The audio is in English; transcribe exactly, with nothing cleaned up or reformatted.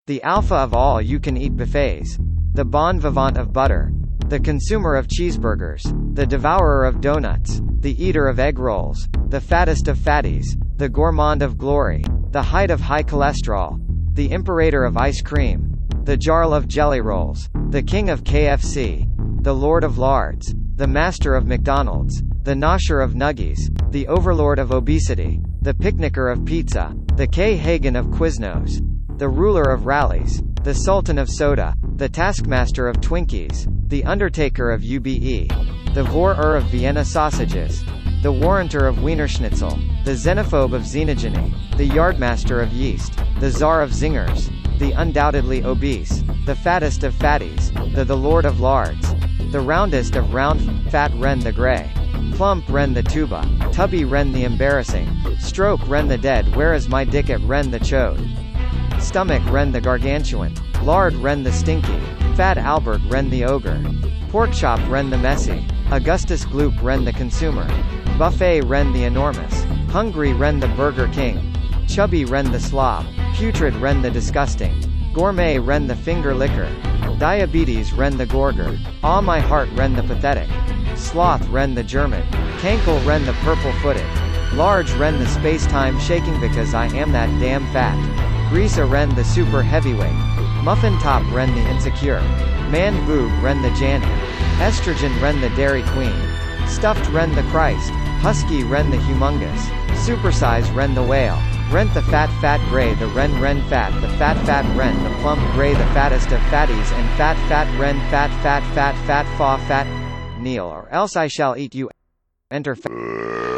The alpha of all you-can-eat buffets. The bon vivant of butter. The consumer of cheeseburgers. The devourer of donuts. The eater of egg rolls. The fattest of fatties. The gourmand of glory. The height of high cholesterol. The imperator of ice cream. The jarl of jelly rolls. The king of K F C. The lord of lards. The master of McDonald's. The nosher of nuggies. The overlord of obesity. The picnicker of pizza. The K. Hagen of Quiznos. The ruler of rallies. The sultan of soda. The taskmaster of Twinkies. The undertaker of U B E. The vorer of Vienna sausages. The warranter of Wienerschnitzel. The xenophobe of xenogeny. The yardmaster of yeast. The czar of zingers. The undoubtedly obese. The fattest of fatties. The the lord of lards. The roundest of round fat Ren the grey. Plump Ren the tuba. Tubby Ren the embarrassing. Stroke Ren the dead. Where is my dick at Ren the chode? Stomach Ren the gargantuan. Lard Ren the stinky. Fat Albert Ren the ogre. Porkchop Ren the messy. Augustus Gloop Ren the consumer. Buffet Ren the enormous. Hungry Ren the Burger King. Chubby Ren the slob. Putrid Ren the disgusting. Gourmet Ren the finger licker. Diabetes Ren the gorger. Aw my heart Ren the pathetic. Sloth Ren the German. Cankle Ren the purple-footed. Large Ren the space-time shaking because I am that damn fat. Greaser Ren the super heavyweight. Muffin Top Ren the insecure. Man Boob Ren the Janny. Estrogen Ren the Dairy Queen. Stuffed Ren the Christ. Husky Ren the humongous. Supersize Ren the whale. Rent the fat fat gray the Ren Ren fat the fat fat Ren the plump gray the fattest of fatties and fat fat Ren fat fat fat fat fa fat Kneel or else I shall eat you. Enter fa